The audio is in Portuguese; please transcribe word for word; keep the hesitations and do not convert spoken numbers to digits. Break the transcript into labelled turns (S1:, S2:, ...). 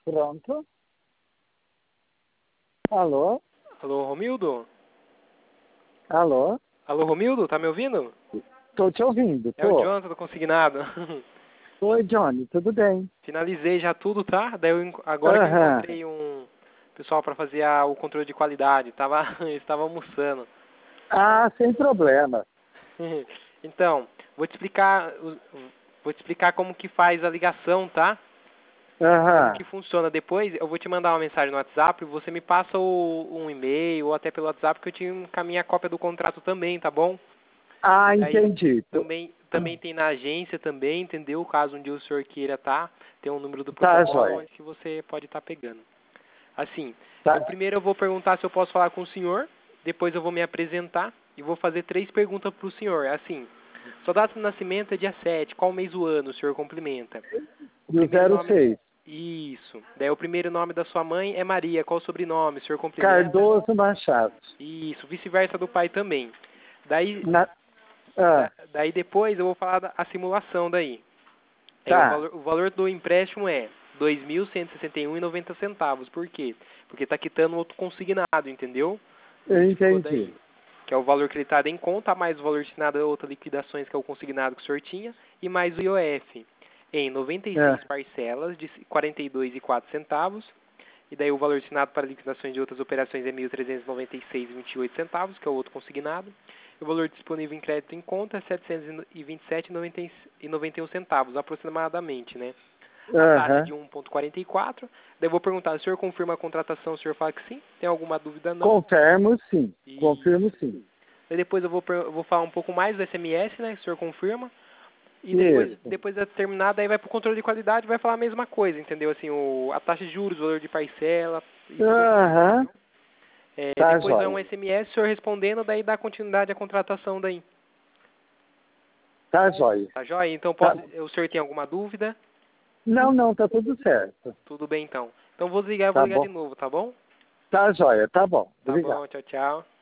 S1: Pronto. Alô?
S2: Alô, Romildo?
S1: Alô?
S2: Alô, Romildo, tá me ouvindo?
S1: Tô te ouvindo,
S2: É o
S1: tô.
S2: Jonathan do Consignado.
S1: Oi, Johnny, tudo bem?
S2: Finalizei já tudo, tá? Daí eu, enco- agora que eu
S1: Aham.
S2: encontrei um pessoal para fazer a- o controle de qualidade. Tava, estava almoçando.
S1: Ah, sem problema.
S2: Então, vou te explicar, o- vou te explicar como que faz a ligação, tá? Como
S1: Aham.
S2: que funciona. Depois eu vou te mandar uma mensagem no WhatsApp, você me passa o- um e-mail ou até pelo WhatsApp que eu te encaminho a cópia do contrato também, tá bom?
S1: Ah,
S2: Aí
S1: entendi.
S2: também, também tem na agência também, entendeu? Caso um dia o senhor queira tá, tem um número do
S1: Tá,
S2: protocolo
S1: joia.
S2: onde que você pode estar pegando. Assim, eu
S1: Tá.
S2: primeiro eu vou perguntar se eu posso falar com o senhor, depois eu vou me apresentar e vou fazer três perguntas para o senhor. Assim, sua data de nascimento é dia sete, qual mês do ano o senhor complementa? O
S1: Do
S2: primeiro
S1: zero
S2: nome...
S1: seis.
S2: Isso. Daí o primeiro nome da sua mãe é Maria, qual o sobrenome? O senhor complementa?
S1: Cardoso Machado.
S2: Isso, vice-versa do pai também. Daí
S1: Na... Ah,
S2: Da- daí depois eu vou falar da a simulação daí. É, o,
S1: tá.
S2: valor, o valor do empréstimo é dois mil cento e sessenta e um reais e noventa centavos. Por quê? Porque está quitando outro consignado, entendeu?
S1: Eu
S2: Ficou
S1: entendi.
S2: daí. Que é o valor creditado em conta, mais o valor destinado a outras liquidações, que é o consignado que o senhor tinha, e mais o I O F. Em noventa e seis
S1: É.
S2: parcelas de quarenta e dois reais e quatro centavos. E daí o valor destinado para liquidações de outras operações é mil trezentos e noventa e seis reais e vinte e oito centavos, que é o outro consignado. E o valor disponível em crédito em conta é setecentos e vinte e sete reais e noventa e um centavos, aproximadamente, né? A taxa
S1: Aham.
S2: de um vírgula quarenta e quatro. Daí eu vou perguntar, o senhor confirma a contratação? O senhor fala que sim? Tem alguma dúvida? Não?
S1: Confirmo sim. Confirmo
S2: Isso.
S1: sim.
S2: Daí depois eu vou, per- eu vou falar um pouco mais do S M S, né? O senhor confirma. E depois,
S1: Isso.
S2: depois de terminar, daí vai para o controle de qualidade e vai falar a mesma coisa, entendeu? Assim, o, a taxa de juros, o valor de parcela e tudo mais,
S1: Aham.
S2: entendeu? É,
S1: Tá,
S2: depois vai um
S1: joia.
S2: S M S, o senhor respondendo, daí dá continuidade à contratação daí.
S1: Tá, joia.
S2: Tá joia? Então,
S1: Tá.
S2: posso, o senhor tem alguma dúvida?
S1: Não, não, tá tudo certo.
S2: Tudo bem, então. Então, vou desligar, eu vou
S1: Tá
S2: ligar de
S1: bom.
S2: novo, tá bom?
S1: Tá, joia. Tá bom.
S2: Tá
S1: Obrigado.
S2: bom, tchau, tchau.